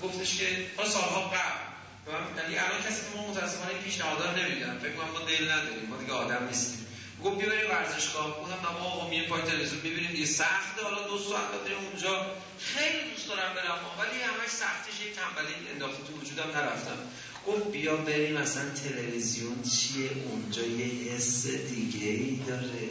گفتش که حالا سالها قبل یعنی الان کسی که ما متاسفانه پیشنهاد نمیدن، فکر کنم ما دل نداریم، ما دیگه آدم نیستیم. گفت بیا بریم ورزشگاه. گفتم نه آقا میریم پای تلویزیون میبینیم دیگه سخته، حالا 2 ساعت بریم اونجا. خیلی دوست دارم برم ولی همش سختش یک تنبلی انداخته تو وجودم نرفتم. گفت بیا بریم مثلا تلویزیون چیه اونجا یه حس دیگه ای داره.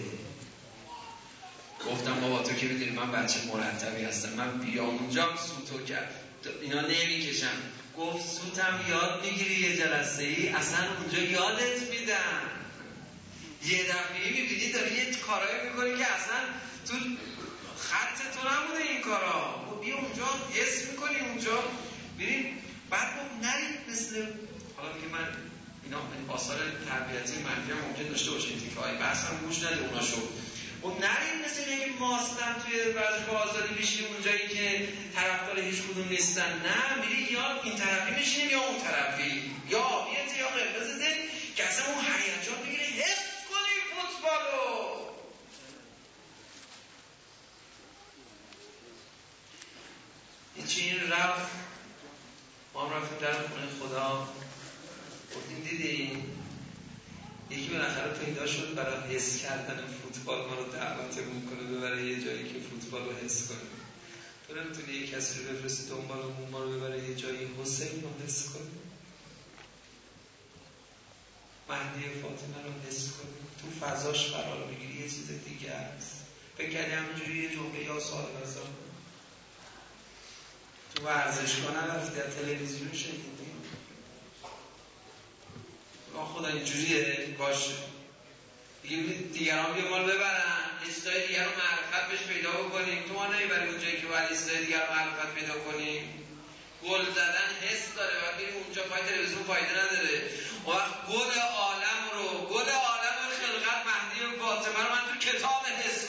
گفتم بابا تو که میدونی من بچه مرتبی هستم، من بیام اونجا سوتو کرد اینا نمیکشم. گفت سوتم یاد میگیری یه جلسه ای اصلا اونجا یادت میدن، یه دفعه میبینی داری یه کارایی میکنی که اصلا تو خط تو نبوده این کارا. خب بیا اونجا حس میکنی اونجا ببین. بعد گفت نرید مثل حالا دیگه من اینا آثار تربیتی منفی هم ممکن داشته باشه، این تیکای بحث هم گوش نده اوناشو. و نرید مثل اینکه ماستن توی ورزشگاه آزادی میشی اونجایی که طرفدار هیچ کدوم نیستن. نه میری یا این طرفی میشیم یا اون طرفی، یا آبیت یا قرمز زد که اصلا اون هیجان بگیره حس کنی فوتبالو. این چین رفت، ما هم رفتیم در خونه خدا، گفتیم دیدیم یکی بالاخره پیدا شد برای حس کردن فوتبال ما رو دعوتمون کنه ببره یه جایی که فوتبال رو حس کنیم. تو نمیتونی یه کسی رو بفرستی دنبالمون ما رو ببره یه جایی حسین رو حس کنیم، مهدی فاطمه رو حس کنیم، تو فضاش قرار بگیری یه چیز دیگه است. فکر کردی همونجوری یه جمعه یا سال بزن تو ورزشگاه نرفتی از تلویزیون شنیدی خدا اینجوریه باشه دیگران بیا مال ببرن استای دیگر رو معرفت بهش پیدا بکنیم. تو ما نمیبری اونجایی که باید استای دیگر رو معرفت پیدا کنیم. گل زدن حس داره و میریم اونجا پای تلویزیون فایده نداره. اون وقت گل عالم رو خلقت مهدی و فاطمه رو من تو کتاب حس